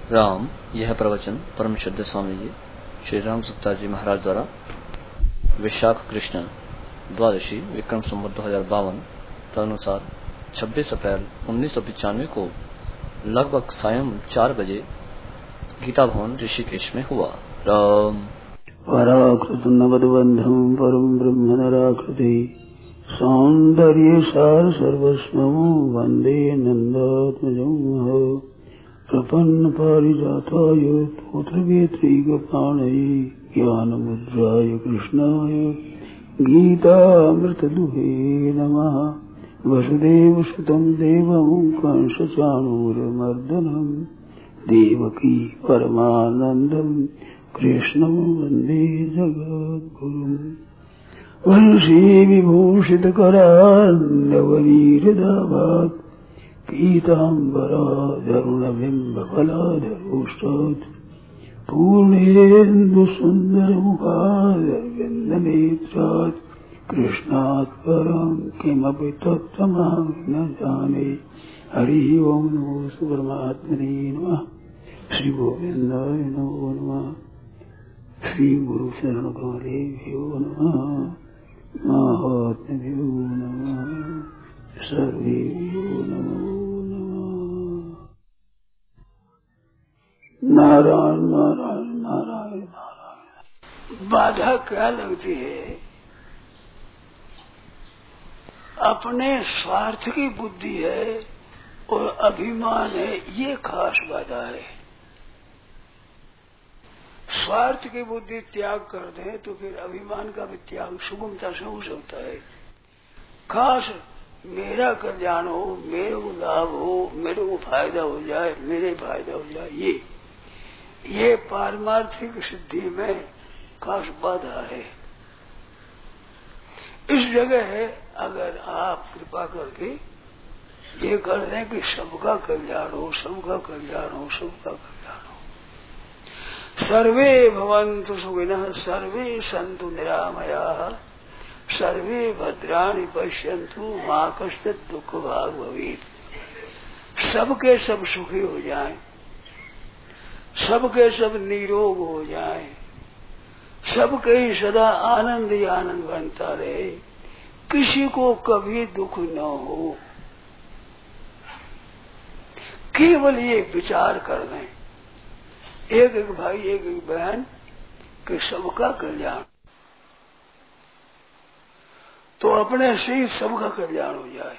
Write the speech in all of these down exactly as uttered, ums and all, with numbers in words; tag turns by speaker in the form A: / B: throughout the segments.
A: राम। यह प्रवचन परम शुद्ध स्वामी जी श्री राम सुत्ता जी महाराज द्वारा विशाख कृष्ण द्वादशी विक्रम संवत दो हजार बावन तदनुसार छब्बीस अप्रैल उन्नीस सौ पिचानवे को लगभग सायं चार बजे गीता भवन ऋषिकेश में हुआ। राम।
B: पराकृत नवदबंधम परम ब्रह्म नराकृति सौंदर्य सार सर्वस्वं वंदे नंदात्मजं प्रपन्न पारिजाताय पुत्रवेत्रैकपाणये ज्ञानमुद्राय कृष्णाय गीतामृतदुहे नमः। वसुदेवसुतं देवं कंसचाणूरमर्दनं देवकी परमानन्दं कृष्णं वन्दे जगद्गुरुम्। वंशी विभूषितकरान्नवनीरदाभात् पीताम्बराधरुणबिम्बफलाधरोष्टात् पूर्णेन्दुसुन्दरमुखादरविन्दनेत्रात् कृष्णात् परं किमपि तत्त्वमहं न जाने। हरि ओं नमो परमात्मने नमः। श्री गोविन्दाय नमो नमः। श्री गुरु शरण कमलेभ्यो नमः। महात्म्यो नमः। सर्वेभ्यो नमो नमः। नारायण नारायण नारायण नारायण। बाधा क्या लगती है? अपने स्वार्थ की बुद्धि है और अभिमान है, ये खास बाधा है। स्वार्थ की बुद्धि त्याग कर दे तो फिर अभिमान का भी त्याग सुगमता से हो सकता है। खास मेरा कल्याण हो, मेरे को लाभ हो, मेरे को फायदा हो जाए, मेरे फायदा हो जाए, ये ये पारमार्थिक सिद्धि में खास बाधा है। इस जगह अगर आप कृपा करके ये कर दें कि सबका कल्याण हो, सबका कल्याण हो, सबका कल्याण हो। सर्वे भवन्तु सुखिनः, सर्वे सन्तु निरामयाः, सर्वे भद्राणि पश्यन्तु मा कश्चित् दुःख भाग् भवेत्। सबके सब सुखी हो जाएं, सबके सब निरोग हो जाएं, सबके ही सदा आनंद ही आनंद बनता रहे, किसी को कभी दुख न हो। केवल ये विचार कर लें, एक एक भाई एक एक बहन के सबका कल्याण, तो अपने से ही सबका कल्याण हो जाए।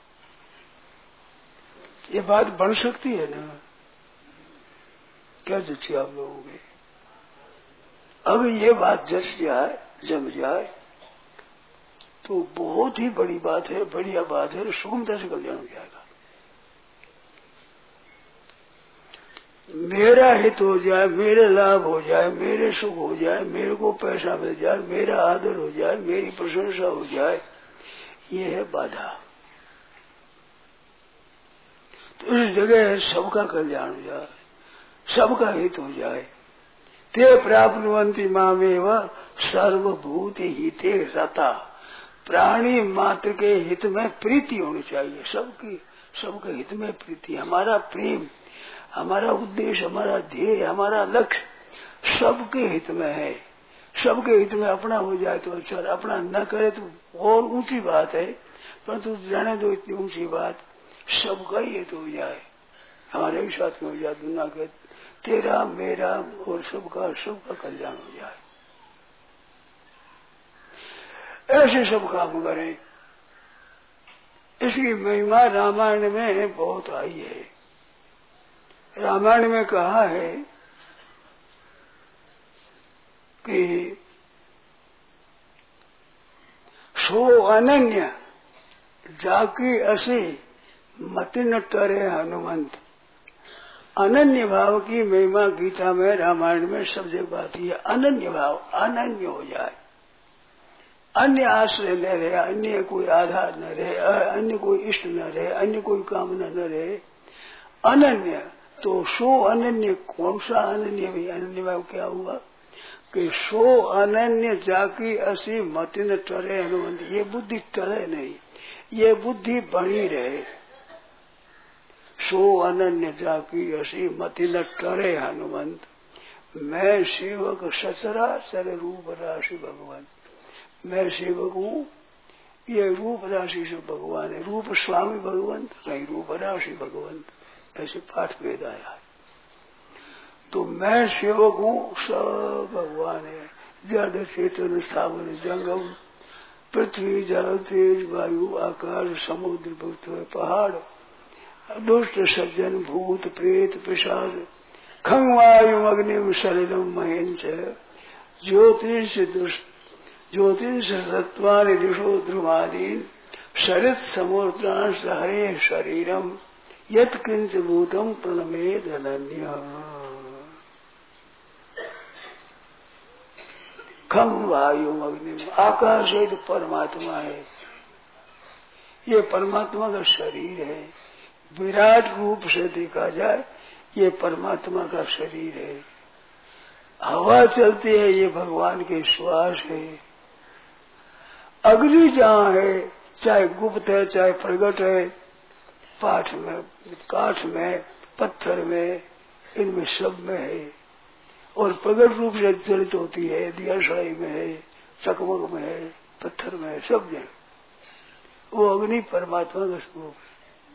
B: ये बात बन सकती है ना? क्या जची आप लोगों के? अगर ये बात जच जाए, जम जाए, तो बहुत ही बड़ी बात है, बढ़िया बात है, सुगमता से कल्याण हो जाएगा। मेरा हित हो जाए, मेरे लाभ हो जाए, मेरे सुख हो जाए, मेरे को पैसा मिल जाए, मेरा आदर हो जाए, मेरी प्रशंसा हो जाए, ये है बाधा। तो इस जगह सबका कल्याण हो जाए, सबका हित हो जाए। ते प्राप्नुवन्ति मामेव सर्वभूत हिते रता। प्राणी मात्र के हित में प्रीति होनी चाहिए, सबकी सबके हित में प्रीति। हमारा प्रेम, हमारा उद्देश्य, हमारा ध्येय, हमारा लक्ष्य सबके हित में है। सबके हित में अपना हो जाए तो अच्छा, अपना न करे तो और ऊंची बात है, परंतु जाने दो इतनी ऊंची बात, सबका ही हित हो जाए, हमारे भी साथ में हो जाए, दुनिया के तेरा मेरा और सबका सबका कल्याण हो जाए। ऐसे सब काम करें। इसकी महिमा रामायण में बहुत आई है। रामायण में कहा है कि सो अनन्य जाकी असी मति न टरे हनुमंत। अनन्य भाव की महिमा गीता में, रामायण में सब जगह आती है। अनन्य भाव, अनन्य हो जाए, अन्य आश्रय न रहे, अन्य कोई आधार न रहे, अन्य कोई इष्ट न रहे, अन्य कोई कामना न रहे, अनन्य। तो सो अनन्य, कौन सा अनन्य? भी अनन्य भाव क्या हुआ कि सो अनन्य जाकी असी मति न टरे हनुमंत। ये बुद्धि टरे नहीं, ये बुद्धि बनी रहे। सो अनन्य जाकी असी मति न टरे हनुमंत। मैं सेवक सचराचर रूप राशि भगवान, मैं सेवक हूँ, ये रूप राशि से भगवान है। रूप स्वामी भगवंत, कहीं रूप राशि भगवंत, ऐसे पाठ वेद आया है। तो मैं सेवक हूँ, सब भगवान है। जड़ चेतन स्थावर जंगम, पृथ्वी जल तेज वायु आकाश समुद्र पृथ्वी पहाड़, दुष्ट सज्जन भूत प्रेत पिशाच, खंग वायु अग्निम सलिलम महेंच, ज्योतिष दुष्ट ज्योतिष सत्वानि दिशो ध्रुवादीन, शरित समुद्रांश हरे शरीरम, यत किंच भूतम प्रणमेद अनन्य। खम वायु अग्नि, आकाश है तो परमात्मा है, ये परमात्मा का शरीर है। विराट रूप से देखा जाए ये परमात्मा का शरीर है। हवा चलती है ये भगवान के श्वास है। अग्नि जहाँ है, चाहे गुप्त है चाहे प्रगट है, पाठ में काठ में पत्थर में, इनमें सब में है। और प्रगट रूप से चलित होती है, दिया सड़ाई में है, चकमक में है, पत्थर में है, सब जगह वो अग्नि परमात्मा का स्वरूप है।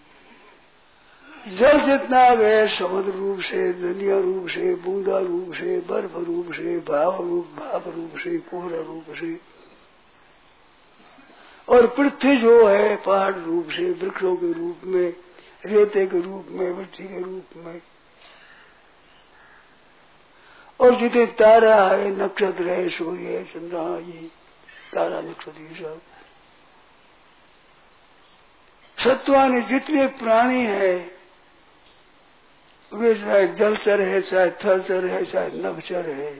B: जल जितना गए समुद्र रूप से, नदिया रूप से, बूंदा रूप से, बर्फ रूप से, भाव रूप भाप रूप से, कोहरा रूप से, और पृथ्वी जो है पहाड़ रूप से, वृक्षों के रूप में, रेते के रूप में, मिट्टी के रूप में, और जितने तारा है, नक्षत्र है, सूर्य है, चंद्र, ये तारा नक्षत्र सब सत्वानि, जितने प्राणी है वे चाहे जलचर है, चाहे थलचर है, चाहे नभचर है।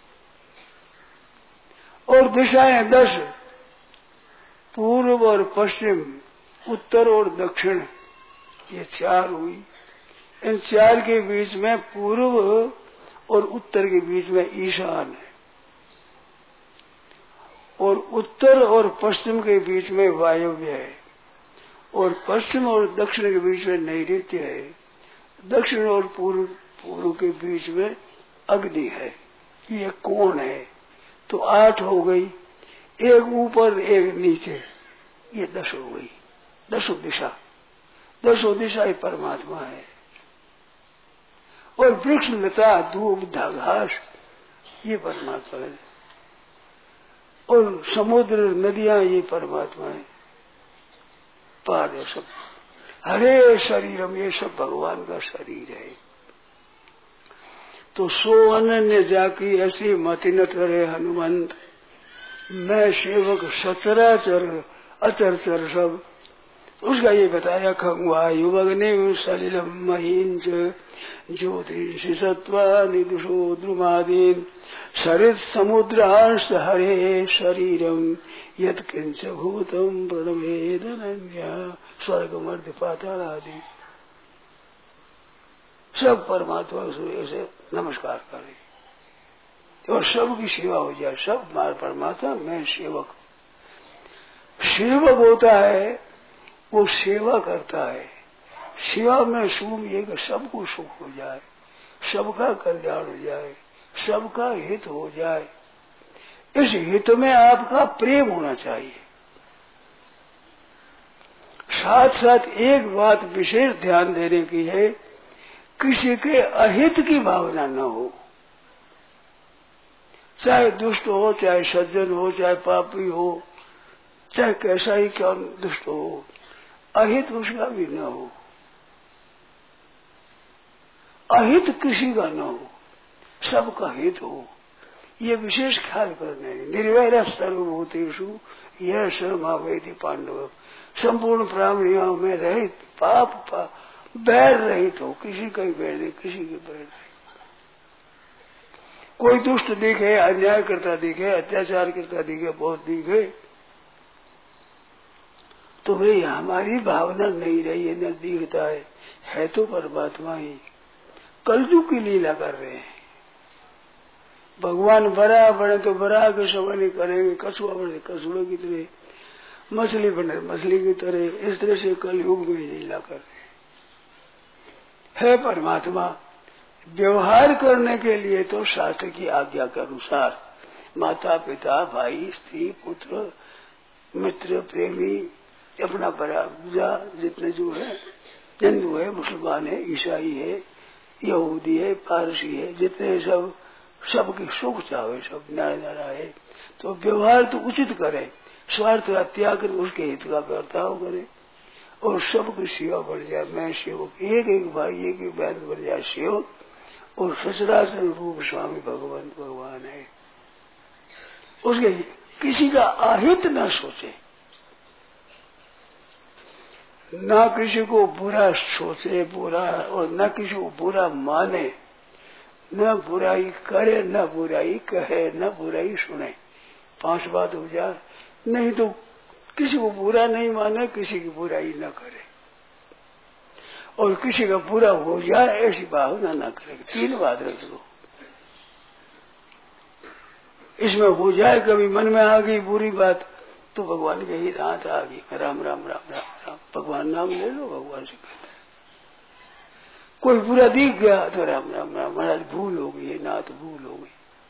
B: और दिशाएं दस, पूर्व और पश्चिम, उत्तर और दक्षिण, ये चार हुई। इन चार के बीच में पूर्व और उत्तर के बीच में ईशान है, और उत्तर और पश्चिम के बीच में वायव्य है, और पश्चिम और दक्षिण के बीच में नैऋत्य है, दक्षिण और पूर्व पूर्व के बीच में अग्नि है। ये कोण है, तो आठ हो गई, एक ऊपर एक नीचे, ये दस हो गई। दसों दिशा, दसों दिशा ही परमात्मा है। और वृक्ष लता धूप घास ये परमात्मा है, और समुद्र नदियां ये परमात्मा है, पहाड़ ये सब, हरे शरीरम ये सब भगवान का शरीर है। तो सो अनन्य जाकी ऐसी मति न करे हनुमंत। मैं सेवक सचराचर अचरचर सब, उसका ये बताया खंग वायु अग्नि सलिलम महींच, ज्योतिष सत्वानि दिशो ध्रुमादीन, सरित समुद्रांश हरे शरीरम, यत किंच भूतम प्रणमेद अनन्य। स्वर्ग मर्द पाताल आदि सब परमात्मा सूर्य से नमस्कार करे और सबकी सेवा हो जाए। सब मार परमात्मा, मैं सेवक। सेवक होता है वो सेवा करता है। सेवा में सुख ये कि सबको सुख हो जाए, सबका कल्याण हो जाए, सबका हित हो जाए। इस हित में आपका प्रेम होना चाहिए। साथ साथ एक बात विशेष ध्यान देने की है, किसी के अहित की भावना न हो। चाहे दुष्ट हो, चाहे सज्जन हो, चाहे पापी हो, चाहे कैसा ही क्या दुष्ट हो, अहित उसका भी न हो, अहित किसी का न हो, सबका हित हो, ये विशेष ख्याल करने। निर्वैर सर्वभूतेषु यह समावेदी पांडव, संपूर्ण प्राणियों में रहित, पाप पाप बैर रहित हो, किसी का ही बैर नहीं, किसी के बैर नहीं। कोई दुष्ट दिखे, अन्याय करता दिखे, अत्याचार करता दिखे, बहुत दिखे, तो वे हमारी भावना नहीं रही है, न दिखता है, है तो परमात्मा ही। कलयुग की लीला कर रहे हैं। भगवान बड़ा बने तो बड़ा के समय नहीं करेंगे, कछुआ बने कछुए की तरह, मछली बने मछली की तरह, इस तरह से कलयुग में लीला कर रहे हैं। है परमात्मा। व्यवहार करने के लिए तो शास्त्र की आज्ञा के अनुसार माता पिता भाई स्त्री पुत्र मित्र प्रेमी अपना बराबर जितने जो है हिंदू है मुसलमान है ईसाई है यहूदी है पारसी है जितने सब सबकी सुख चाहे सब न्याय नारा है तो व्यवहार तो उचित करे स्वार्थ का त्याग कर उसके हित का बर्ताव करे और सबकी सेवा बढ़ जाए। मैं सेवक एक एक भाई एक एक बहन बढ़ जाए सेवक और सचराचर रूप स्वामी भगवान भगवान है उसके किसी का अहित न सोचे न किसी को बुरा सोचे बुरा और न किसी को बुरा माने न बुराई करे न बुराई कहे न बुराई सुने। पांच बात हो जाए नहीं तो किसी को बुरा नहीं माने किसी की बुराई न करे और किसी का बुरा हो जाए ऐसी भावना न करे। तीन बात रख लो इसमें हो जाए कभी मन में आ गई बुरी बात तो भगवान के ही हाथ आ गई राम राम राम राम राम भगवान नाम ले लो भगवान से कहते कोई बुरा दिख गया तो राम राम राम महाराज भूल हो गई ना तो भूल हो गई।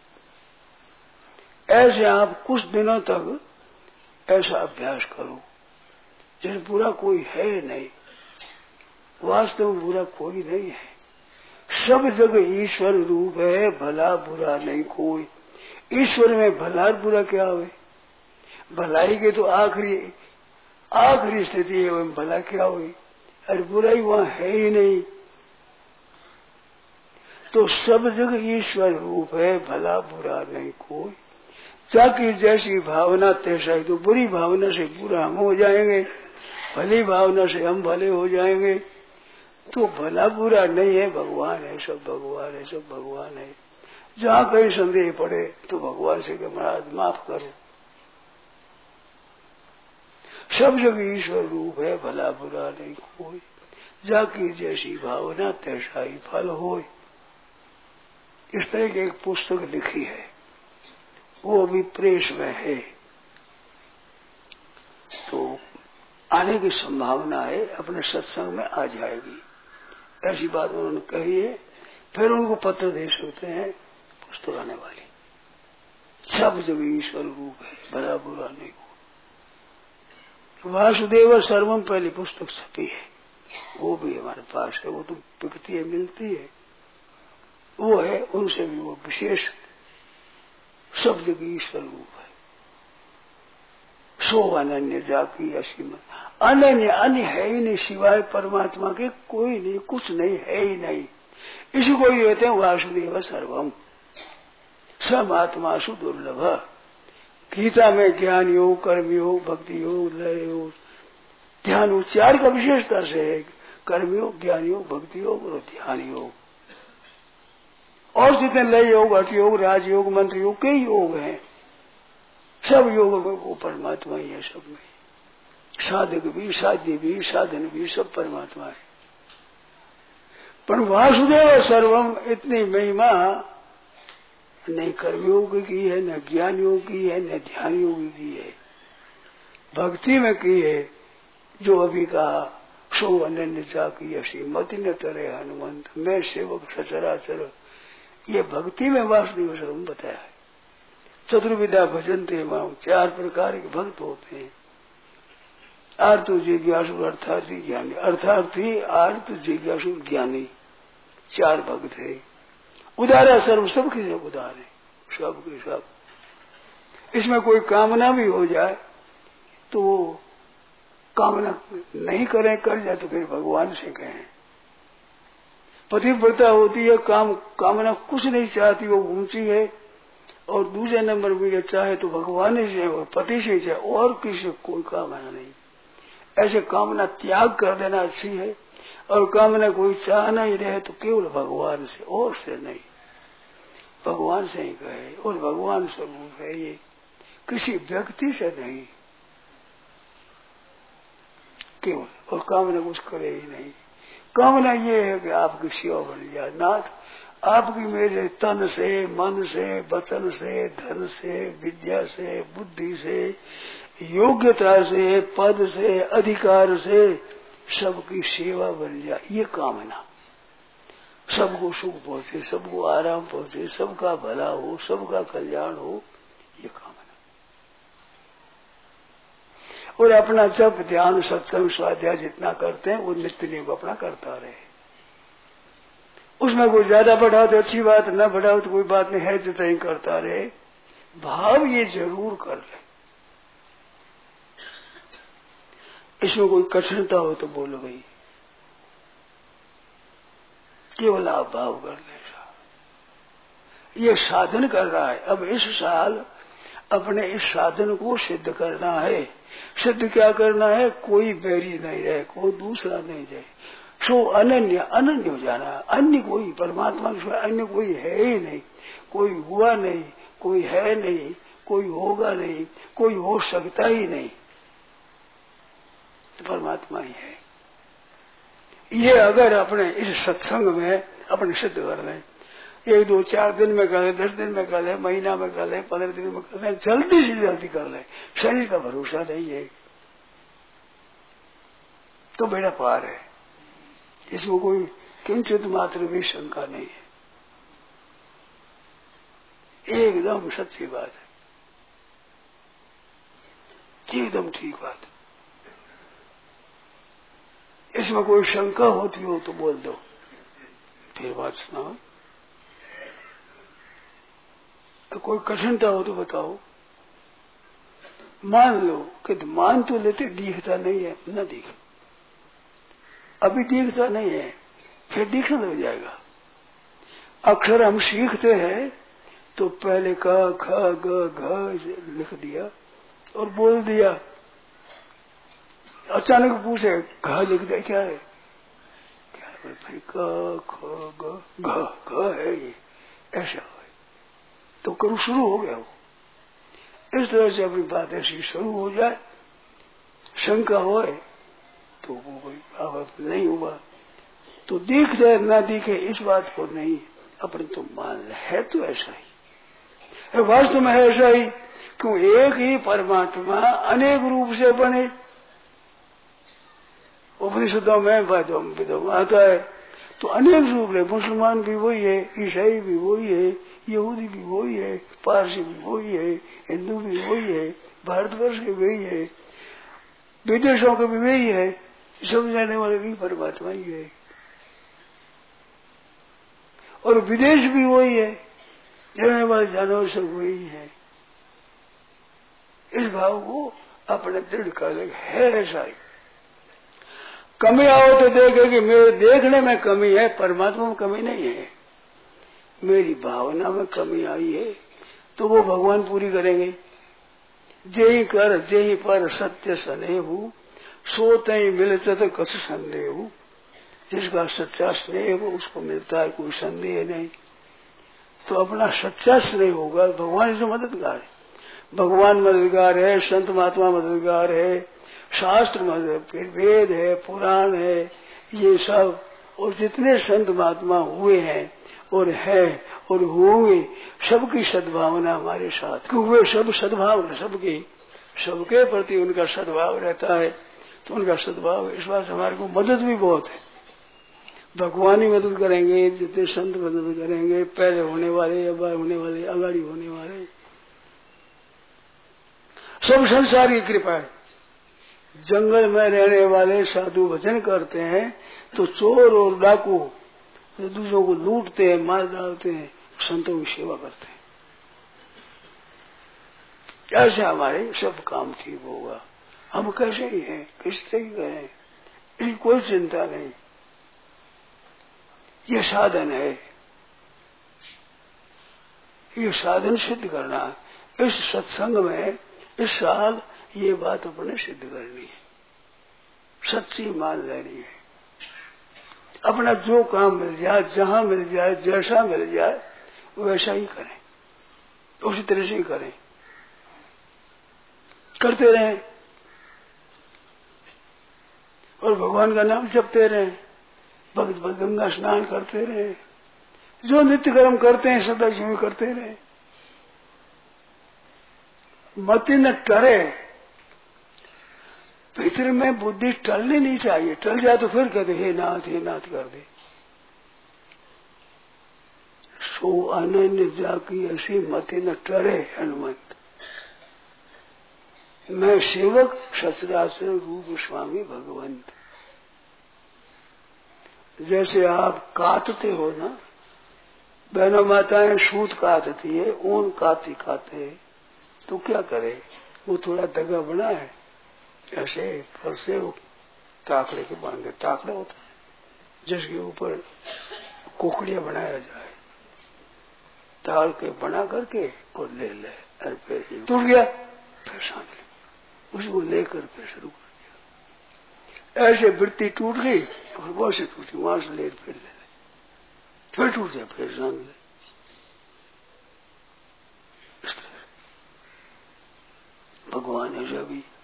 B: ऐसे आप कुछ दिनों तक ऐसा अभ्यास करो जैसे बुरा कोई है नहीं वास्तव में बुरा कोई नहीं है सब जगह ईश्वर रूप है भला बुरा नहीं कोई। ईश्वर में भला बुरा क्या हुए भलाई के तो आखिरी आखिरी स्थिति है वह भला क्या हुई अरे बुराई वहां है ही नहीं तो सब जगह ईश्वर रूप है भला बुरा नहीं कोई। जाकी जैसी भावना तैसा ही तो बुरी भावना से बुरा हम हो जाएंगे भली भावना से हम भले हो जाएंगे तो भला बुरा नहीं है भगवान है सब भगवान है सब भगवान है। जहाँ कहीं संदेह पड़े तो भगवान से कि महाराज माफ करो सब जगह ईश्वर रूप है भला बुरा नहीं कोई। जाकी जैसी भावना तैसा ही फल हो। इस तरह की एक पुस्तक लिखी है वो अभी प्रेस में है तो आने की संभावना है अपने सत्संग में आ जाएगी ऐसी बात उन्होंने कही है। फिर उनको पत्र दे सकते हैं पुस्तक आने वाली सब जगह ईश्वर रूप है भला बुरा नहीं हो। वासुदेव सर्वम पहली पुस्तक छपी है वो भी हमारे पास है वो तो बिकती है मिलती है वो है उनसे भी वो विशेष सब जगह ईश्वर रूप है। सो अनन्य जाकी असीम अनन्य अन्य है ही नहीं सिवाय परमात्मा के कोई नहीं कुछ नहीं है ही नहीं। इसी को ही कहते हैं वासुदेव सर्वम सब आत्मा सु दुर्लभ। गीता में ज्ञान योग कर्म योग भक्ति योग लय योग ध्यान योग चार का विशेषता से है कर्म योग ज्ञान योग भक्ति योग और ध्यान योग और जितने लय योग हठ योग राजयोग मंत्र योग कई योग हैं सब योग में वो परमात्मा ही है सब में साधक भी साध्य भी साधन भी सब परमात्मा है। पर वासुदेव सर्वम इतनी महिमा नहीं कर्मयोग की है न ज्ञान योग की है न ध्यान योग की है भक्ति में की है जो अभी कहा सो अनन्य जाकी असी मति न तरे हनुमंत मैं सेवक सचराचर ये भक्ति में वासुदेव सर्वम बताया है। चतुर्विधा भजनते माम चार प्रकार के भक्त होते हैं आर्त जिज्ञासु अर्थार्थी ज्ञानी अर्थार्थी आर्त जिज्ञासु ज्ञानी चार भक्त है। उदारा सर्व सबके सब उदार है सब के सब। इसमें कोई कामना भी हो जाए तो कामना नहीं करें कर जाए तो फिर भगवान से कहें। पतिव्रता होती है काम कामना कुछ नहीं चाहती वो घूमती है और दूसरे नंबर में चाहे तो भगवान से और पति से चाहे और किसी कोई कामना नहीं। ऐसे कामना त्याग कर देना अच्छी है और कामना कोई चाहना ही रहे तो केवल भगवान से और से नहीं भगवान से ही कहे और भगवान स्वरूप है ये किसी व्यक्ति से नहीं केवल और कामना कुछ करे ही नहीं। कामना ये है कि आपकी सेवा बन जाए नाथ आपकी मेरे तन से मन से वचन से धन से विद्या से बुद्धि से योग्यता से पद से अधिकार से सबकी सेवा बन जाए ये कामना सबको सुख पहुंचे, सबको आराम पहुंचे, सबका भला हो, सबका कल्याण हो, ये कामना। और अपना जप ध्यान सत्संग स्वाध्याय जितना करते हैं वो नित्य नियम अपना करता रहे। उसमें कोई ज्यादा बढ़ाओ तो अच्छी बात, न बढ़ाओ तो कोई बात नहीं है, जितना ही करता रहे। भाव ये जरूर कर ले। इसमें कोई कठिनता हो तो बोलो भाई, केवल आप भाव कर ले। ये साधन कर रहा है। अब इस साल अपने इस साधन को सिद्ध करना है। सिद्ध क्या करना है? कोई बैरी नहीं रहे, कोई दूसरा नहीं रहे, सो अनन्य अनन्य हो जाना। अन्य कोई परमात्मा के अन्य कोई है ही नहीं, कोई हुआ नहीं, कोई है नहीं, कोई होगा नहीं, कोई हो सकता ही नहीं, तो परमात्मा ही है। ये अगर अपने इस सत्संग में अपने सिद्ध कर लें, एक दो चार दिन में कर ले, दस दिन में कर ले, महीना में कर ले, पंद्रह दिन में कर ले, जल्दी से जल्दी कर ले। शरीर का भरोसा नहीं है तो बेड़ा पार है, इसमें कोई किंचित मात्र भी शंका नहीं है। एकदम सच्ची बात है, एकदम ठीक बात है। इसमें कोई शंका होती हो तो बोल दो, फिर बात सुनाओ। कोई कठिनता हो तो बताओ। मान लो कि मान तो लेते, दिखता नहीं है, न दिख, अभी दिखता नहीं है, फिर दिखने लग जाएगा। अक्षर हम सीखते हैं तो पहले क ख ग घ लिख दिया और बोल दिया, अचानक पूछे घ लिख दिया, क्या है? क्या है भाई? क ख ग घ घ है, ये ऐसा है तो करो, शुरू हो गया वो। इस तरह से अपनी बात ऐसी शुरू हो जाए, शंका होए तो वो कोई बाबा नहीं हुआ तो दिख जाए ना दिखे, इस बात को नहीं अपन तो मान ले, है तो ऐसा ही, वास्तव में है ऐसा ही। क्यों? एक ही परमात्मा अनेक रूप से बने। उपनिषदों में वेदों में आता है तो अनेक रूप है। मुसलमान भी वही है, ईसाई भी वही है, यहूदी भी वही है, पारसी भी वही है, हिंदू भी वही है, भारतवर्ष के वही है, विदेशों के भी वही है, सब जाने वाले भी परमात्मा ही है। और विदेश भी वही है, जाने वाले जानवर सब वही है। इस भाव को अपने दृढ़ कर ले, है ऐसा ही। कमी आओ तो देखे कि मेरे देखने में कमी है, परमात्मा में कमी नहीं है। मेरी भावना में कमी आई है तो वो भगवान पूरी करेंगे। जेहि कर जेहि पर सत्य स्नेहु, सो तई मिलत कछ संदेहु। जिसका सच्चा स्नेह वो उसको मिलता है, कोई संदेह नहीं। तो अपना सच्चा स्नेह होगा, भगवान से मददगार है। भगवान मददगार है, संत महात्मा मददगार है, शास्त्र मदद, फिर वेद है, पुराण है, ये सब। और जितने संत महात्मा हुए हैं और है और होंगे, सबकी सद्भावना हमारे साथ, क्योंकि वे सब सद्भावना सबकी, सबके प्रति उनका सद्भाव रहता है। तो उनका सद्भाव इस बात से हमारे को मदद भी बहुत है। भगवान ही मदद करेंगे, जितने संत मदद करेंगे, पहले होने वाले, अब होने वाले, अगाड़ी होने वाले, सब संसार की कृपा है। जंगल में रहने वाले साधु भजन करते हैं तो चोर और डाकू दूसरों को लूटते हैं, मार डालते हैं, संतों की सेवा करते हैं। कैसे हमारे सब काम ठीक होगा? हम कैसे ही हैं, किस तरह ही हैं, इसकी कोई चिंता नहीं। ये साधन है, ये साधन सिद्ध करना। इस सत्संग में इस साल ये बात अपने सिद्ध करनी है, सच्ची मान लेनी है। अपना जो काम मिल जाए, जहां मिल जाए, जैसा मिल जाए, वैसा ही करें, उसी तरह से ही करें, करते रहें और भगवान का नाम जपते रहें, भक्त भक्त गंगा स्नान करते रहें, जो नित्य कर्म करते हैं सदा यूं करते रहें। मति न टरे, भीतर में बुद्धि टलनी नहीं चाहिए। टल जाए तो फिर कहते हे नाथ हे नाथ कर दे। सो अनन्य जाकी ऐसी मति न टरे हनुमंत। मैं सेवक सचराचर रूप स्वामी भगवंत। जैसे आप काटते हो ना, बहनों माताएं सूत काटती है, ऊन काटती काटते है, तो क्या करे, वो थोड़ा दगा बना है ऐसे फंसे वो ताकड़े के बांधे, ताकड़ा होता है जिसके ऊपर कोकड़िया बनाया जाए, ताड़ के बना करके और ले ले, और फिर टूट गया फिर शामिल उसको लेकर फिर शुरू कर दिया। ऐसे वृत्ति टूट गई और वहां से टूटी, वहां से ले फिर ले ले, फिर टूट जाए फिर शामिल ले। भगवान है जब भी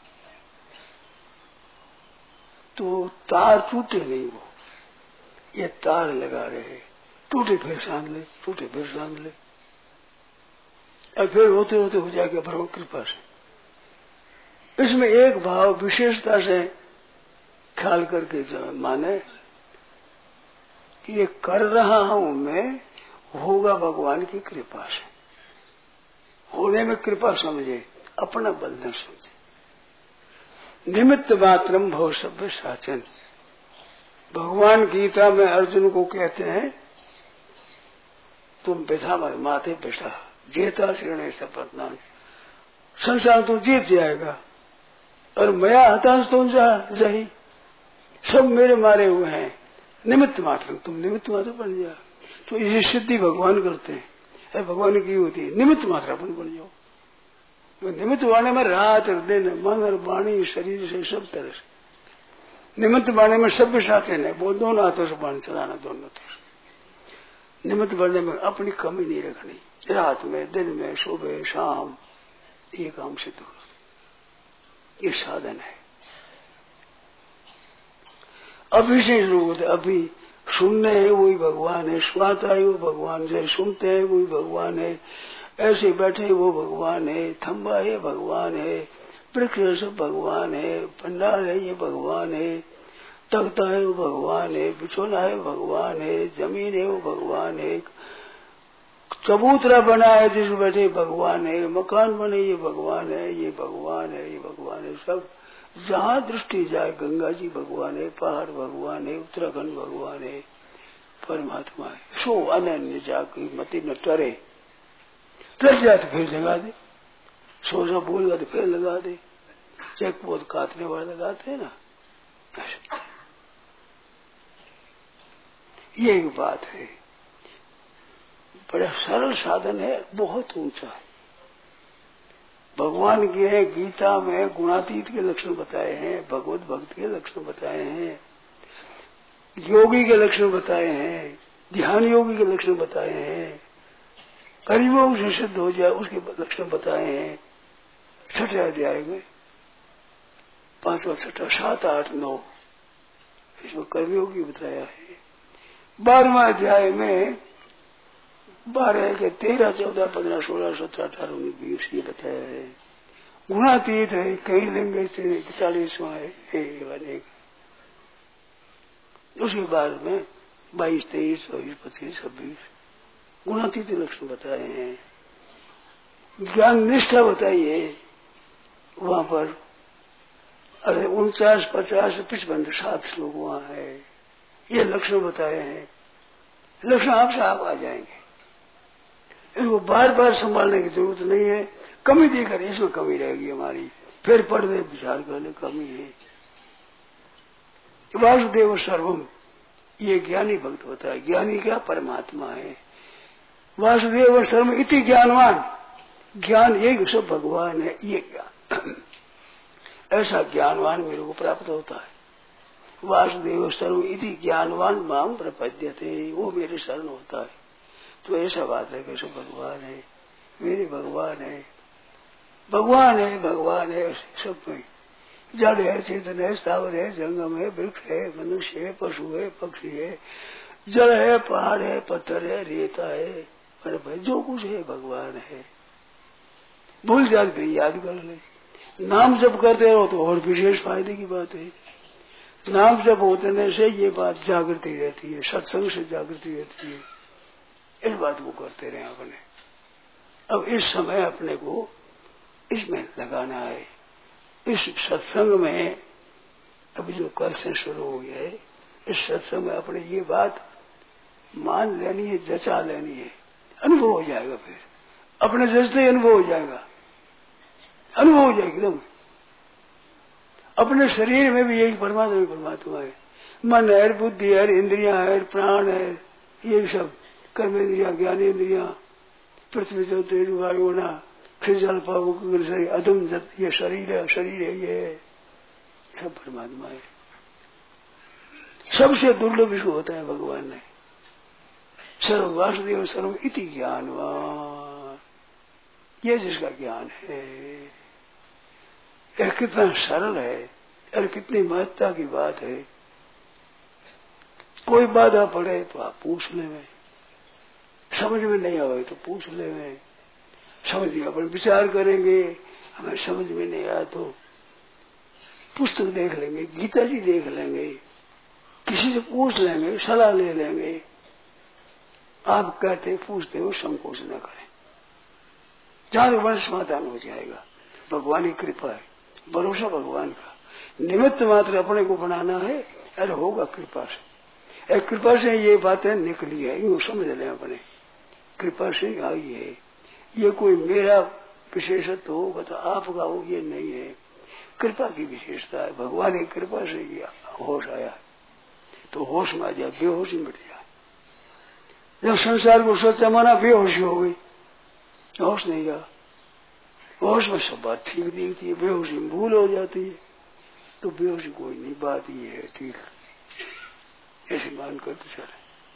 B: तो तार टूटे नहीं, वो ये तार लगा रहे, टूटे फिर शान ले, टूटे फिर शान ले, और फिर होते होते हो जाएगा भगवान कृपा से। इसमें एक भाव विशेषता से ख्याल करके जो माने कि ये कर रहा हूं मैं, होगा भगवान की कृपा से, होने में कृपा समझे, अपना बल न समझे। निमित्त मात्रम भव सभ्य साचन। भगवान गीता में अर्जुन को कहते हैं तुम बैठा माथे बैठा, जेता श्रेणी सपतना, संसार तो जीत जाएगा और मैं हताश तो जही, सब मेरे मारे हुए हैं, निमित्त मात्र, तुम निमित्त मात्र बन जा। तो ये सिद्धि भगवान करते हैं, भगवान की होती है, निमित्त मात्र अपन बन जाओ। तो निमित्त वाणे में रात और दिन, मन और वाणी शरीर से सब तरह से निमित्त वाणे में सब साथ है, वो दोनों हाथों से बाण चलाना, दोनों हाथों से निमित्त बनने में अपनी कमी नहीं रखनी, रात में दिन में सुबह शाम ये काम सिद्ध करो, ये साधन है। अभी से शुरू होते, अभी सुनने है वही भगवान है, सुनाता है वो भगवान है, सुनते हैं वही भगवान है, ऐसे बैठे वो भगवान है, थम्बा है भगवान है, वृक्ष सब भगवान है, पंडाल है ये भगवान है, तख्ता है वो भगवान है, बिछोना है भगवान है, जमीन है वो भगवान है, चबूतरा बना है जिसमें बैठे भगवान है, मकान बने ये भगवान है, ये भगवान है, ये भगवान है। सब जहाँ दृष्टि जाए गंगा जी भगवान है, पहाड़ भगवान है, उत्तराखंड भगवान है, परमात्मा है। सो अनन्य जाकी मति न टरे, डर जाए तो फिर जगा दे, सो सा भूल तो फिर लगा दे, चेक पोत काटने वाले लगाते हैं ना, ये एक बात है। बड़ा सरल साधन है, बहुत ऊंचा है। भगवान के है गीता में गुणातीत के लक्षण बताए हैं, भगवत भक्त के लक्षण बताए हैं, योगी के लक्षण बताए हैं, ध्यान योगी के लक्षण बताए हैं, कर्मयोग से सिद्ध हो जाए उसके लक्षण बताए हैं। छठे अध्याय में पांचवा छठा सात आठ नौ इसमें कर्मयोगी बताया है। बारहवा अध्याय में बारह के तेरह चौदह पंद्रह सोलह सत्रह अठारह उन्नीस बीस ये बताया है। गुणातीत है, कई लिंग से इकतालीसवां है अनेक। उसके बाद में बाईस तेईस चौबीस पच्चीस छब्बीस गुणातीत लक्षण बताए हैं। ज्ञान निष्ठा बताई है वहां पर, अरे उनचास पचास पिछपन सात श्लोक वहां है, ये लक्षण बताए हैं। लक्षण आपसे आप आ जाएंगे, इनको बार बार संभालने की जरूरत नहीं है। कमी देकर इसमें कमी रहेगी हमारी, फिर पढ़ दे विचार कर ले, कमी है। वासुदेव सर्वम ये ज्ञानी भक्त होता है। ज्ञानी क्या? परमात्मा है। वासुदेव सर्वम इति ज्ञानवान, ज्ञान एक सब भगवान है, ये ज्ञान ऐसा ज्ञानवान मेरे को प्राप्त होता है। वासुदेव सर्व इति ज्ञानवान माम प्रपद्यते, वो मेरे शरण होता है। तो ऐसा बात है कि सब भगवान है, मेरे भगवान है, भगवान है, भगवान है सब में। जड़ है, चेतन है, स्थावर है, जंगम है, वृक्ष है, मनुष्य है, पशु है, पक्षी है, जल है, पहाड़ है, पत्थर है, रेता है, पर जो कुछ है भगवान है। भूल जाए फिर याद कर ले। नाम जप करते रहो तो और विशेष फायदे की बात है। नाम जप होने से ये बात जागृति रहती है, सत्संग से जागृति रहती है। इस बात को करते रहे अपने। अब इस समय अपने को इसमें लगाना है, इस सत्संग में। अभी जो कल से शुरू हुई है, इस सत्संग में अपने ये बात मान लेनी है, जचा लेनी है, अनुभव हो जाएगा। फिर अपने जचते ही अनुभव हो जाएगा, अनुभव हो जाएगा एकदम। अपने शरीर में भी यही परमात्मा परमात्मा है। मन है, बुद्धि है, इंद्रियां है, प्राण है, ये सब कर्मेंद्रिया, ज्ञानेन्द्रिया, पृथ्वी जो तेज वायुना, फिर जल पावक अधम जत, ये शरीर है, शरीर है, ये सब परमात्मा है। सबसे दुर्लभ इसको होता है भगवान ने। सर्व वासुदेव सर्व इति ज्ञानवान, ये जिसका ज्ञान है। यह कितना सरल है और कितनी महत्ता की बात है। कोई बाधा पड़े तो आप पूछ लेंगे, समझ में नहीं आवे तो पूछ लेंगे, समझ में अपन विचार करेंगे, हमें समझ में नहीं आया तो पुस्तक देख लेंगे, गीता जी देख लेंगे, किसी से पूछ लेंगे, सलाह ले लेंगे। आप कहते पूछते हो, संकोच न करें, जहां वंश समाधान हो जाएगा। भगवान की कृपा है, भरोसा भगवान का। निमित्त मात्र अपने को बनाना है, अरे होगा कृपा से। एक कृपा से ये बातें निकली है, यूं समझ लें अपने, कृपा से आई है। ये कोई मेरा विशेषत्व होगा तो आपका हो, ये नहीं है। कृपा की विशेषता है, भगवान की कृपा से ये होश आया, तो होश में आ जाए, बेहोशी मिट जाए। जब संसार को सोचा माना बेहोशी हो गई, होश नहीं गया। होश में सब बात ठीक दिखती है, बेहोशी में भूल हो जाती है। तो बेहोशी कोई नहीं, बात ये है ठीक, ऐसे मान करते चले।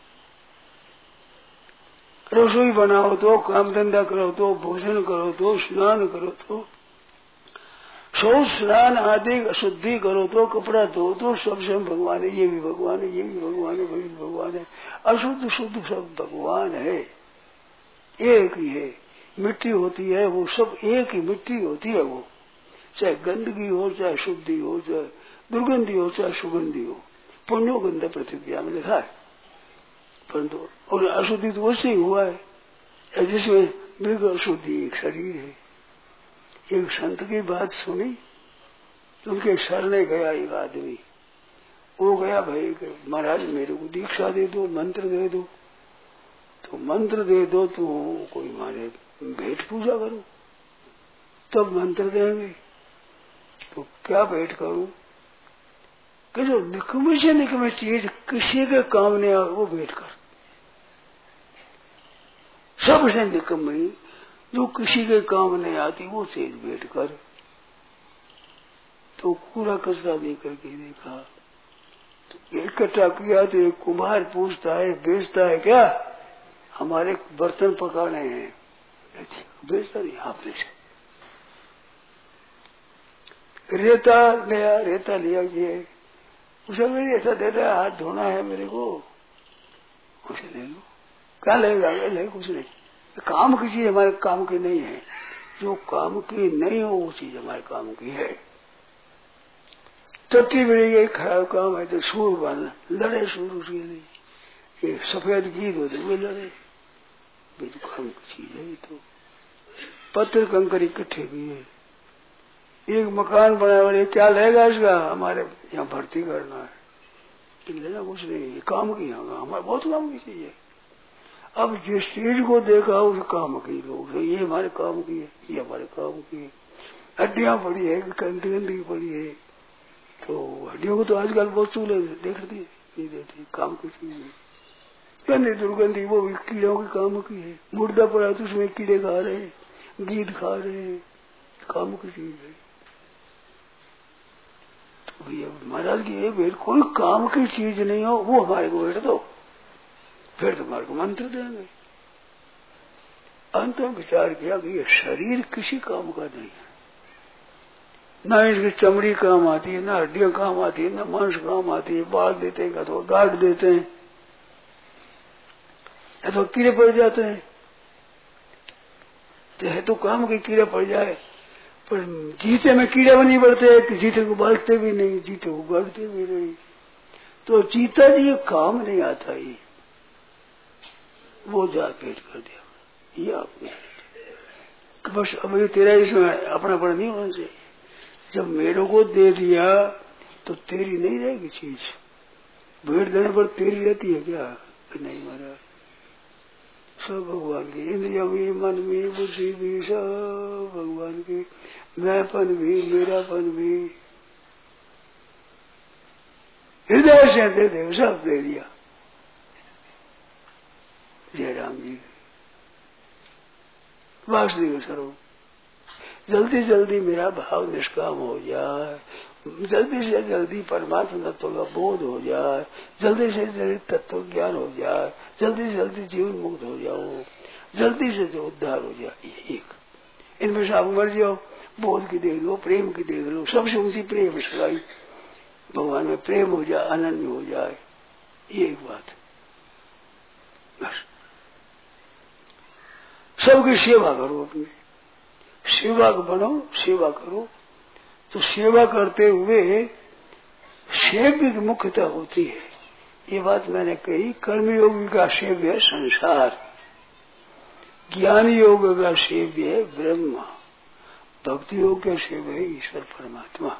B: रसोई बनाओ तो, काम धंधा करो तो, भोजन करो तो, स्नान करो तो, शौच स्नान आदि शुद्धि करो तो, कपड़ा धो तो, सब सब भगवान है। ये भी भगवान है, ये भी भगवान है, वही भगवान है। अशुद्ध शुद्ध सब भगवान है, एक ही है। मिट्टी होती है वो सब एक ही मिट्टी होती है। वो चाहे गंदगी हो, चाहे शुद्धि हो, चाहे दुर्गंधी हो, चाहे सुगंधी हो। पुण्यो गंध पृथ्वी में लिखा है, परंतु और अशुद्धि तो वैसे ही हुआ है, जिसमें मृग अशुद्धि एक शरीर है। एक संत की बात सुनी, उनके शरणे गया एक आदमी। वो गया, भाई महाराज मेरे को दीक्षा दे दो, मंत्र दे दो। तो मंत्र दे दो तो कोई मारे भेंट पूजा करो, तब मंत्र देंगे। तो क्या भेंट करूं कि जो निकमी से निकमी चीज किसी के काम नहीं आ, वो भेंट कर। सबसे निकमी जो किसी के काम नहीं आती वो चीज भेंट कर। तो कूड़ा कचरा लेकर के देखा, तो इकट्ठा किया तो एक कुम्हार पूछता है, बेचता है क्या? हमारे बर्तन पकाने हैं। बेचता नहीं, आप बेच। रेता लिया, रेता लिया, ये उसे मेरी ऐसा दे दे, हाथ धोना है मेरे को, उसे ले लो। क्या लेगा? ले कुछ नहीं, काम की चीज हमारे काम की नहीं है। जो काम की नहीं हो वो चीज हमारे काम की है। टट्टी बड़ी यही खराब काम है, तो सूर बांधना, लड़े सूर उसके लिए। ये सफेद गीत होते वो लड़े, तो काम की चीज है। तो पत्थर कंकर इकट्ठे किए, एक मकान बनाया, और क्या लेगा इसका? हमारे यहाँ भर्ती करना है। लेना कुछ नहीं, काम की यहाँ हमारे बहुत काम की चीज है। अब जिस चीज को देखा उस काम की लोग, ये हमारे काम की है, ये हमारे काम की है। हड्डियां पड़ी है, गंदगी पड़ी है, तो हड्डियों को तो आजकल बहुत चूल्हे देखती नहीं देती, काम की चीज है। गंदी दुर्गंधी वो भी कीड़ों के काम की है। मुर्दा पड़ा तो उसमें कीड़े खा रहे हैं, गीद खा रहे हैं, काम की चीज है। तो भैया महाराज की ये भेंट कोई काम की चीज नहीं हो, वो हमारे को भेंट दो, फिर तुम्हारे को मंत्र देंगे। अंत में विचार किया कि ये शरीर किसी काम का नहीं है, ना इसकी चमड़ी काम आती है, ना हड्डियां काम आती है, ना मांस काम आती है। बाल देते हैं तो गाड़ देते हैं, तो कीड़े पड़ जाते हैं। तो है तो काम के कीड़े पड़ जाए, पर जीते में कीड़े बनी पड़ते हैं कि जीते को बालते भी नहीं, जीते को गाड़ते भी नहीं। तो जीता जी काम नहीं आता, ये वो जा पेट कर दिया। ये आपने बस अब ये तेरा इसमें अपना पड़ नहीं होना चाहिए। जब मेरे को दे दिया तो तेरी नहीं रहेगी चीज। भेंट देने पर तेरी रहती है क्या? नहीं महाराज, सब भगवान की। इंद्रिया भी, मन भी, बुद्धि भी, सब भगवान की। मैंपन भी, मेरापन भी हृदय से दे दे, सब दे दिया जयराम जी वासुदेव स्वरूप। जल्दी जल्दी मेरा भाव निष्काम हो जाए, जल्दी से जल्दी परमात्मा तत्व का बोध हो जाए, जल्दी से जल्दी तत्व ज्ञान हो जाए, जल्दी से जल्दी जीवन मुक्त हो जाओ, जल्दी से जो उद्धार हो जाए। ये एक इनमें से आप मर जाओ, बोध की देख लो, प्रेम की देख लो, सबसे ऊंची प्रेम सगाई भगवान में प्रेम हो जाए, आनंद हो जाए। ये एक बात बस। सबकी सेवा करो, अपनी सेवा बनो, सेवा करो। तो सेवा करते हुए सेव्य की मुख्यता होती है। ये बात मैंने कही। कर्मयोगी का सेव्य है संसार, ज्ञान योग का सेव्य है ब्रह्म, भक्ति योग का सेव्य है ईश्वर परमात्मा।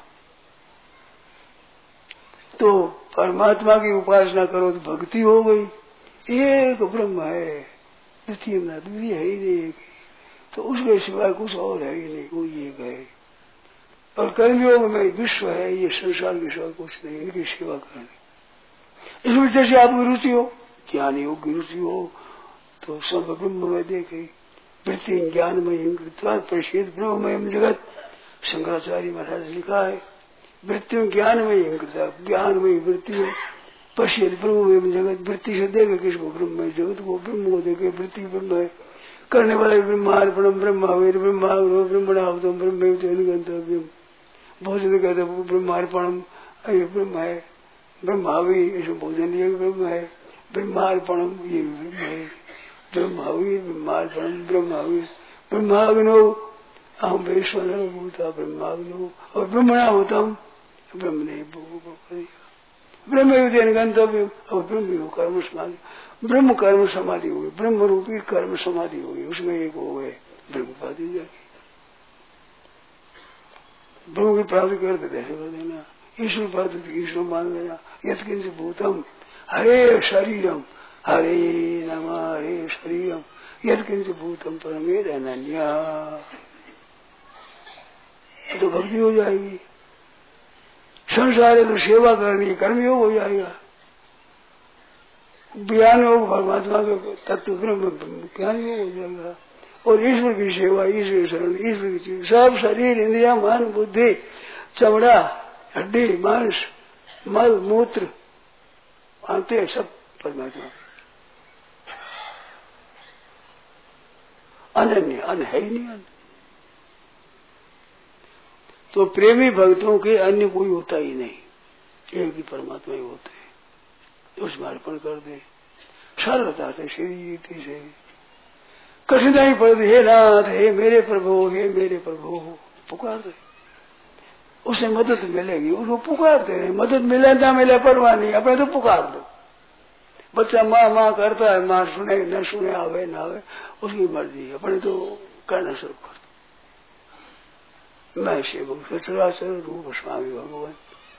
B: तो परमात्मा की उपासना करो तो भक्ति हो गई। एक ब्रह्म है, द्वितीय ना द्वितीय है ही नहीं, तो उसके सिवाय कुछ और है ही नहीं, वो ये है। और कर्मयोग में विश्व है, ये संसार के सिवाय कुछ नहीं, इनकी सेवा करनी। इसमें जैसे आपकी रुचि हो, ज्ञान योग की रुचि हो, तो सब ब्रह्म में देखे। वृत्ति ज्ञान में प्रसिद्ध ब्रह्ममय जगत, शंकराचार्य महाराज ने लिखा है। वृत्ति ज्ञान में ज्ञान में वृत्ति पश्चिद ब्रह्म जगत। वृत्ति से देखे किसको? ब्रह्म जगत को, ब्रह्म को देखे वृत्ति ब्रह्म है। करने वाले ब्रह्मार्पणम ब्रह्मावीर ब्रह्माग्रो ब्रह्मणावतम ब्रह्म गंतव्यम। भोजन कहते ब्रह्मार्पणम, ये ब्रह्म है। ब्रह्मावी ऐसे भोजन ये ब्रह्म है। ब्रह्मार्पणम ये ब्रह्म है। ब्रह्मावीर ब्रह्मार्पणम ब्रह्मावीर ब्रह्माग्नो अहम वैश्वानर भूता ब्रह्माग्नो। और ब्रह्मणावतम ब्रह्म ने ब्रह्म युद्धन गंतव्य। और ब्रह्म कर्म समाधि, ब्रह्म कर्म समाधि हो गई, ब्रह्म रूपी कर्म समाधि हो गई, उसमें एक हो गए ब्रह्म उपाधि जाके ब्रह्म की प्राप्ति कर देते कर देना। ईश्वर प्राप्ति ईश्वर मान लेना। यत्किंच भूतम हरे शरीरम हरे नमः हरे शरीरम यत्किंच भूतम परमेद अनन्या। तो भक्ति हो जाएगी। संसार है तो सेवा करनी, कर्मयोग हो जाएगा। ज्ञान योग परमात्मा के तत्व ब्रह्म ज्ञान योग हो जाएगा। और ईश्वर की सेवा, ईश्वर शरण, ईश्वर की चीज, सब शरीर इंद्रिया मन बुद्धि चमड़ा हड्डी मांस मल मूत्र आते सब परमात्मा अनन्य। अन है ही नहीं अन। तो प्रेमी भक्तों के अन्य कोई होता ही नहीं, एक ही परमात्मा ही होते हैं। उसमें अर्पण कर दे सरलता से, सीधी से। कठिनाई पड़ती, हे नाथ हे मेरे प्रभु हे मेरे प्रभु पुकार दे, उसे मदद मिलेगी। उसको पुकारते रहे, मदद मिले ना मिले परवाह नहीं, अपने तो पुकार दो। बच्चा माँ माँ करता है, माँ सुने न सुने, आवे न आवे उसकी मर्जी, अपने तो करना शुरू कर दो। मैं सेवक सचराचर रूप स्वामी भगवान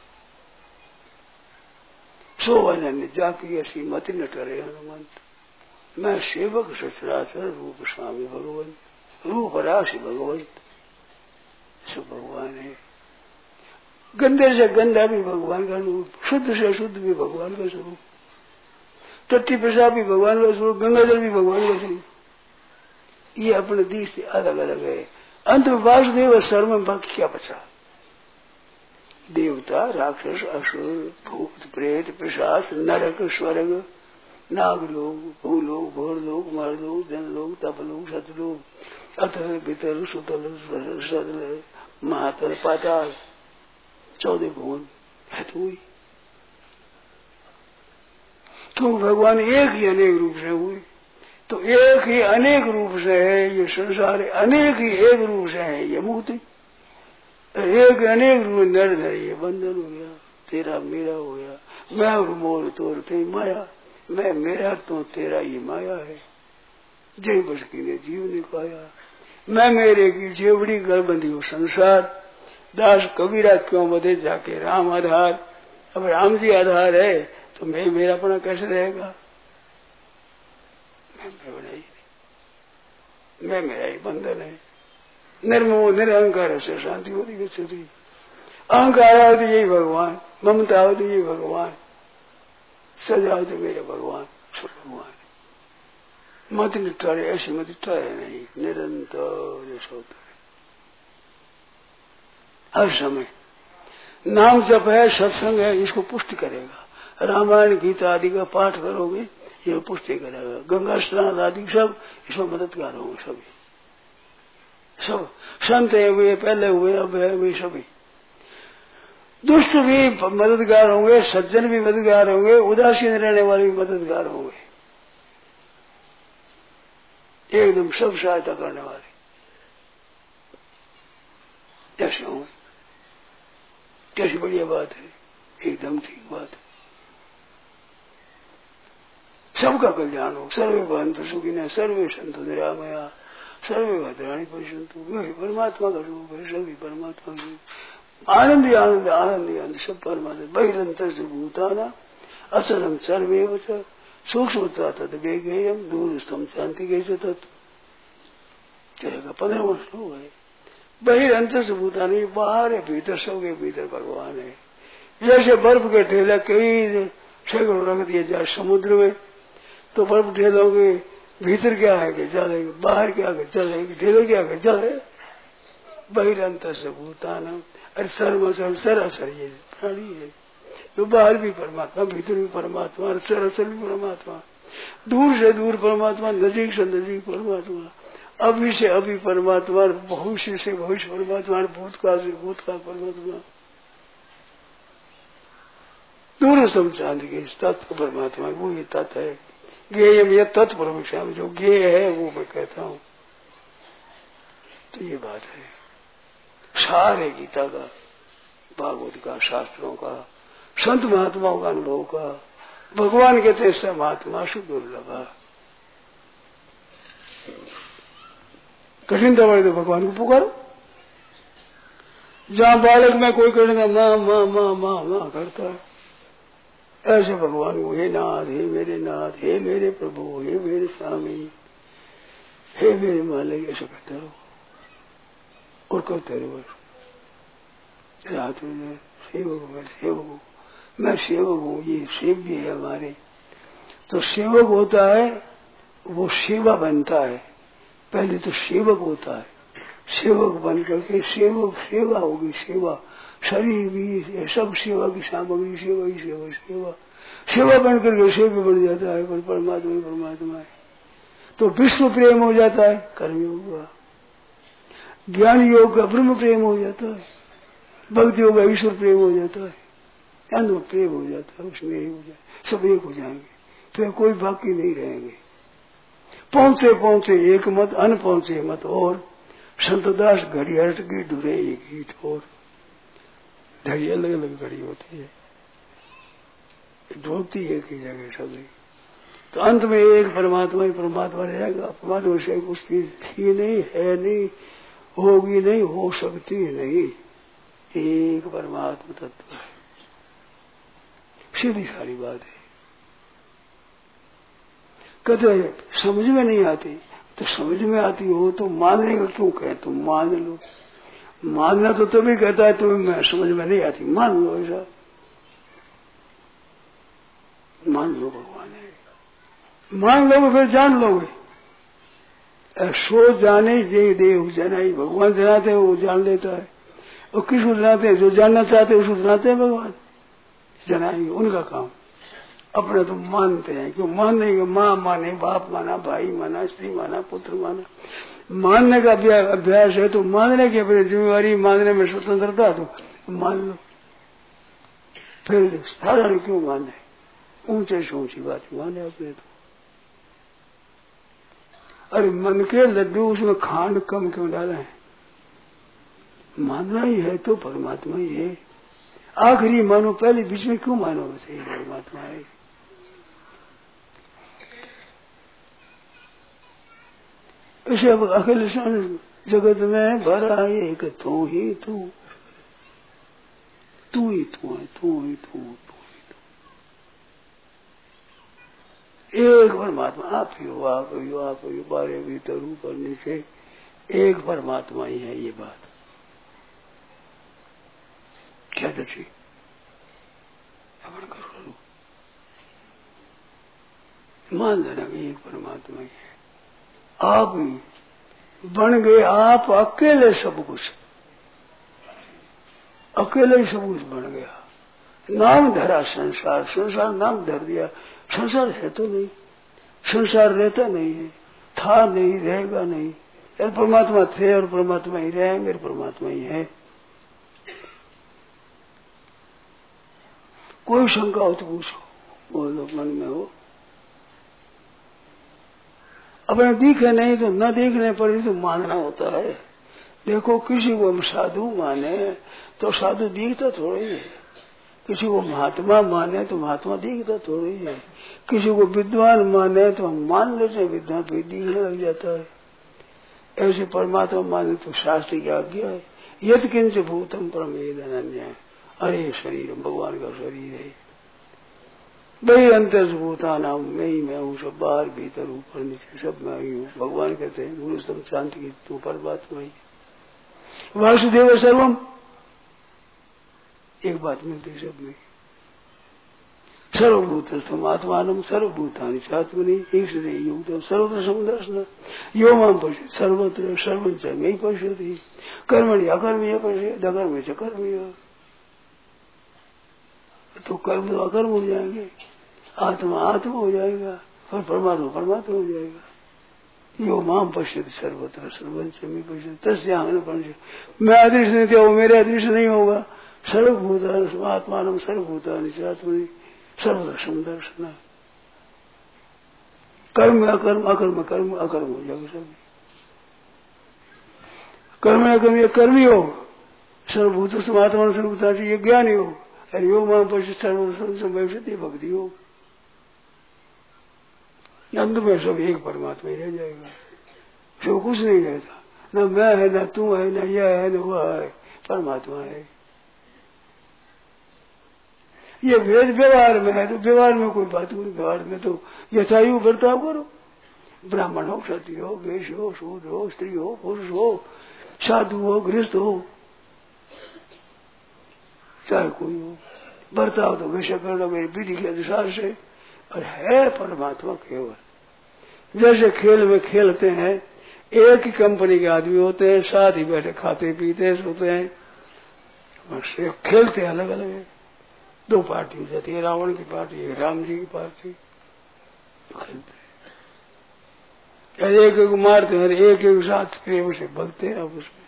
B: सो अनन्य जाकी ऐसी मत न करे हनुमंत। मैं सेवक सचराचर रूप स्वामी भगवान, रूप राशि भगवंत सब भगवान है। गंदे से गंदा भी भगवान का रूप, शुद्ध से शुद्ध भी भगवान का स्वरूप, टट्टी पेशाब भी भगवान का स्वरूप, गंगाजल भी भगवान का स्वरूप। ये अपने दी से अलग अलग है। अंत में वासुदेव सर्व में बाकी क्या बचा? देवता राक्षस असुर भूत प्रेत पिशाच नरक स्वर्ग नागलोक भूलोक भोरलोक मरलोक जनलोक तपलोक सतलोक अतल बितल सुतल सदल महातल पाताल चौदह भुवन है। तो हुई तो भगवान एक ही अनेक रूप से हुए। तो एक ही अनेक रूप से है ये संसार, अनेक ही एक रूप से है ये मुक्ति। एक अनेक रूप नर है ये बंधन हो गया, तेरा मेरा हो गया। मैं और मोर तोर तेरी माया, मैं मेरा तो तेरा ये माया है। जय बस की ने जीव ने पाया। मैं मेरे की जेवड़ी गलबंदी हो संसार, दास कबीरा क्यों बधे जाके राम आधार। अब राम जी आधार है तो मैं मेरा अपना कैसे रहेगा? मैं मेरा ही मैं मेरा ही बंधन है। निर्मोह निरहंकार से शांति होती गच्छति। अहंकार आओ तो यही भगवान, ममता आओ तो यही भगवान, सजाओ तो मेरे भगवान सब भगवान। मत निटारे ऐसी मत निटारे नहीं, निरंतर सोते हर समय नाम जप है, सत्संग है, इसको पुष्टि करेगा। रामायण गीता आदि का पाठ करोगे ये पुष्टि करेगा। गंगा स्नान आदि सब इसमें मददगार होंगे। सभी सब संत हुए, पहले हुए, अब है हुए, सभी दुष्ट भी मददगार होंगे, सज्जन भी मददगार होंगे, उदासीन रहने वाले भी मददगार होंगे। एकदम सब सहायता करने वाले ऐसे होंगे। कैसी बढ़िया बात है, एकदम ठीक बात है। सबका कल्याण हो। सर्वे भवन्तु सुखिनः, सर्वे सन्तु निरामया, सर्वे भद्राणि पश्यन्तु। वही परमात्मा का रूप है, सभी परमात्मा की आनंद ही आनंद, आनंद ही आनंद, सब परमात्मा। बहिरंतर से भूताना अचलम सर्वेव च सूक्ष्मता तद वेगेयम दूरस्थम शांति कैसे तत्व कहेगा। पंद्रह श्लोक है। बहिरंतर से भूतानी, बाहर है भीतर, सबके भीतर भगवान है। जैसे बर्फ के ढेला कई सैकड़ों रख दिए जाए समुद्र में तो बर्फ ढेलोगे, भीतर क्या है कि जल है, बाहर क्या है जल है, ढेलो क्या है जल है। बहिरंतर से भूतान, अरे सर्वचर सरासर ये प्राणी है। तो बाहर भी परमात्मा, भीतर भी परमात्मा, सरासर भी परमात्मा। दूर से दूर परमात्मा, नजीक से नजीक परमात्मा, अभी से अभी परमात्मा, भविष्य से भविष्य परमात्मा, भूतकाल से भूतकाल परमात्मा। दूर सम चांद के तत्व परमात्मा, वो ये तत्व है। ज्ञेयम ये तत्व परमेश्वर, जो ज्ञेय है वो मैं कहता हूँ। तो ये बात है, सार है गीता का, भागवत का, शास्त्रों का, संत महात्माओं का, अनुभव का। भगवान कहते हैं महात्मा शुभ दुर्लभ। कठिन दवाई तो भगवान को पुकारो। जहाँ बालक में कोई करेगा माँ माँ माँ माँ माँ करता है, ऐसे भगवान को हे नाथ, हे मेरे नाथ, हे मेरे प्रभु, हे मेरे स्वामी, हे मेरे मालिक, ऐसे कहते रहो और करते रहो। रात में सेवक मैं सेवक मैं सेवक हूँ, ये सेव भी है हमारे। तो सेवक होता है वो सेवा बनता है। पहले तो सेवक होता है, सेवक बन करके सेवक सेवा होगी, सेवा शरीर भी सब सेवा की सामग्री, सेवा ही सेवा सेवा सेवा बन करके सेवा बन जाता है। पर परमात्मा ही परमात्मा है तो विश्व प्रेम हो जाता है, कर्म योग का। ज्ञान योग का ब्रह्म प्रेम हो जाता है, भक्ति योग का ईश्वर प्रेम हो जाता है, अनु प्रेम हो जाता है, उसमें ही हो जाए, सब एक हो जाएंगे, फिर कोई बाकी नहीं रहेंगे। पहुंचे पहुंचे एक मत, अन पहुंचे मत और। संतदास घड़ी हट की डूरे एक गीत और। घड़ी अलग अलग घड़ी होती है, डूबती है एक ही जगह सभी। तो अंत में एक परमात्मा ही परमात्मा रहेगा। परमात्मा से कुछ चीज थी नहीं, है नहीं, होगी नहीं, हो सकती नहीं, एक परमात्मा तत्व है। सीधी सारी बात है। कहते समझ में नहीं आती, तो समझ में आती हो तो मानने का क्यों कहे? तुम मान लो। मानना तो तभी कहता है तुम्हें मैं समझ में नहीं आती, मान लो। ऐसा मान लो भगवान है, मान लोगे फिर जान लोगे। सो जाने जे देव जनाई, भगवान जनाते हैं वो जान लेता है। और किसको जनाते हैं? जो जानना चाहते हैं उसको जनाते हैं भगवान, जनाएंगे उनका काम। अपना तो मानते हैं, क्यों मानने के? माँ माने, बाप माना, भाई माना, स्त्री माना, पुत्र माना, मानने का अभ्यास है तो मानने की अपनी जिम्मेवारी, मानने में स्वतंत्रता तो मान लो। फिर साधारण क्यों माने? ऊंचे से ऊंची बात माने अपने तो। अरे मन के लड्डू उसमें खांड कम क्यों डाला है? मानना ही है तो परमात्मा ही है। आखिरी मानो, पहले बीच में क्यों मानो? सही परमात्मा है। इसे अब अखिल जगत में भरा एक तू ही तू, तू ही तू है, तू ही तू, तू ही तू। एक परमात्मा आप ही हो, आप ही हो, आप ही हो। बारे भीतर ऊपर नीचे एक परमात्मा ही है। ये बात क्या दसी करो, मान लेना कि एक परमात्मा ही है। आप ही बन गए, आप अकेले सब कुछ, अकेले ही सब कुछ बन गया। नाम धरा संसार, संसार नाम धर दिया। संसार है तो नहीं, संसार रहता नहीं है, था नहीं, रहेगा नहीं। यार परमात्मा थे और परमात्मा ही रहेंगे, परमात्मा ही है। कोई शंका हो तो पूछो, बोलो मन में हो। अपने दिखे नहीं तो न देखने पर ही तो मानना होता है। देखो किसी को हम साधु माने तो साधु दिखता थोड़ी है, किसी को महात्मा माने तो महात्मा दिखता थोड़ी है, किसी को विद्वान माने तो हम मान लेते हैं विद्वान फिर दिखने लग जाता है। ऐसे परमात्मा माने तो शास्त्र की आज्ञा है, यत् किंच भूतम परमेद अनन्य। अरे शरीर भगवान का शरीर है, वही अंतर भूता नाम मैं ही मैं हूँ, सब बाहर भीतर ऊपर नीचे सब मैं ही हूँ। भगवान कहते हैं गुरु स्तम शांति की तू परमात्मा ही। वासुदेव सर्वम, एक बात मिलती सब में। सर्वभूत आत्मान सर्वभूतानि चात्मनि ईश्वरे युक्तम सर्वत्र समदर्शन यो माम पश्यति सर्वत्र सर्वंच मयि पश्यति कर्मणि अकर्मण्य पश्यति अकर्मण्य च कर्मण्य। तो कर्म तो अकर्म हो जाएंगे, आत्मा आत्मा हो जाएगा और परमात्मा परमात्मा हो जाएगा। यो माम पश्यति सर्वत्र सर्वंच मयि पश्यति तस्याहं न पश्यति। मैं अदृश्य नहीं थे, वो मेरे अदृश्य नहीं होगा। सर्वभूतानि आत्मानं सर्वभूतानि च आत्मनि सर्वत्र समदर्शन। कर्म अकर्म, अकर्म कर्म, अकर्म हो जाएगा सब। कर्म अकर्म ये कर्मी हो, सर्वभूत समात्मा सर्वभूता ये ज्ञानी हो। अरे योग मां पर सर्वभूति भक्ति हो। अंत में सब एक परमात्मा ही रह जाएगा, सब कुछ नहीं रहता। न मैं है, न तू है, न यह है, न वह है, परमात्मा है। ये वेद व्यवहार में है तो व्यवहार में कोई बात नहीं, व्यवहार में तो यथायु बर्ताव करो। ब्राह्मण हो, क्षत्रिय हो, वैश्य हो, शूद्र हो, स्त्री हो, पुरुष हो, साधु हो, गृहस्थ हो, चाहे कोई हो, बर्ताव तो वैसे करना मेरी विधि के अनुसार से। और है परमात्मा केवल। जैसे खेल में खेलते हैं, एक ही कंपनी के आदमी होते हैं, साथ ही बैठे खाते पीते सोते हैं, बस खेलते अलग अलग है। दो पार्टी हो जाती है, रावण की पार्टी, एक राम जी की पार्टी, खेलते हैं। एक एक मारते हैं, एक एक साथ प्रेम से भगते हैं आपस में।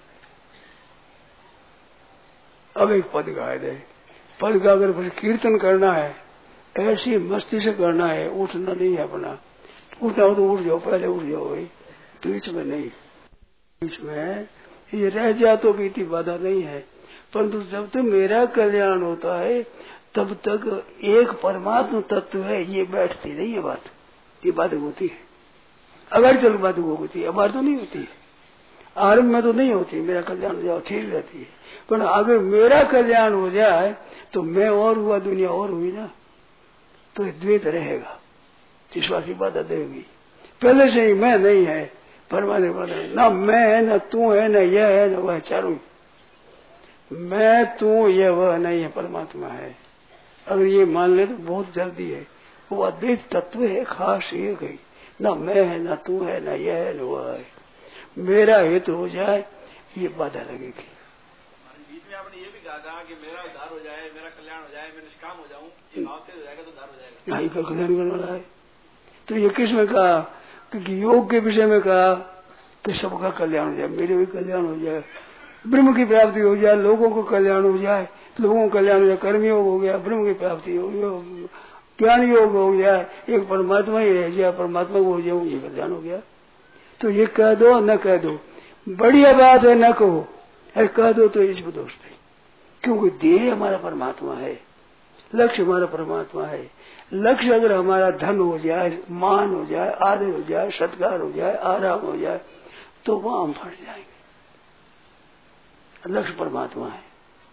B: अब एक पद गाए दे, पद गा कर फिर कीर्तन करना है, ऐसी मस्ती से करना है, उठना नहीं है अपना। उठना हो तो उठ जाओ, पहले उठ जाओ भाई, बीच में नहीं। बीच में ये रह जा तो भी इतनी बाधा नहीं है, परंतु जब तक मेरा कल्याण होता है तब तक एक परमात्मा तत्व है, ये बैठती नहीं है बात। ये बात होती है अगर चल बात वो होती है, अब तो नहीं होती है। आरंभ में तो नहीं होती, मेरा कल्याण हो जाओ ठीक रहती है, पर अगर मेरा कल्याण हो जाए तो मैं और हुआ, दुनिया और हुई ना, तो द्वैत रहेगा, विश्वास की बात देगी। पहले से ही मैं नहीं है, परमात्मा न मैं है, न तू है, न यह है, न वह, चारों मैं तू यह वह नहीं है, परमात्मा है। अगर ये मान ले तो बहुत जल्दी है, वो अद्वैत तत्व है, खास एक है। न मैं है, न तू है, न यह है, न वह है। मेरा हित हो जाए ये बाधा लगेगी।
C: बीच में आपने ये भी कहा था कि मेरा उद्धार हो जाए, मेरा कल्याण हो जाए, मैं निष्काम हो जाऊं, ये भाव से हो जाएगा तो उद्धार हो जाएगा।
B: यही का कल्याण करने वाला है। तो ये किस में कहा? क्योंकि योग के विषय में कहा कि सबका कल्याण हो जाए, मेरे भी कल्याण हो जाए, ब्रह्म की प्राप्ति हो जाए, लोगों को कल्याण हो जाए, लोगों का कल्याण हो जाए, कर्म योग हो गया, ब्रह्म की प्राप्ति हो गया, ज्ञान योग हो गया, एक परमात्मा ही रह गया, परमात्मा को हो जाऊं, ये कल्याण हो गया। तो ये कह दो न कह दो, बढ़िया बात है, न कहो, कह दो तो इसमें दोष नहीं, क्योंकि देह हमारा परमात्मा है, लक्ष्य हमारा परमात्मा है। लक्ष्य अगर हमारा धन हो जाए, मान हो जाए, आदर हो जाए, सत्कार हो जाए, आराम हो जाए, तो वहां हम फंस जाएंगे। लक्ष्य परमात्मा है।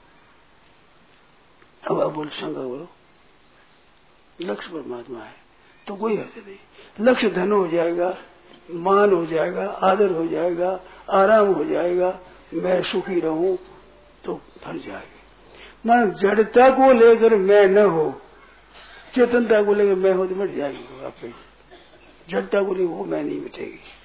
B: अब आप बोल शंकर बोलो, लक्ष्य परमात्मा है तो कोई हर्ज नहीं। लक्ष्य धन हो जाएगा, मान हो जाएगा, आदर हो जाएगा, आराम हो जाएगा, मैं सुखी रहूं तो फंस जाएगा। मान जड़ता को लेकर मैं न हो, चेतनता को लेकर मैं हो तो मिट जाएगी। आप जड़ता को लेकर वो मैं नहीं मिटेगी।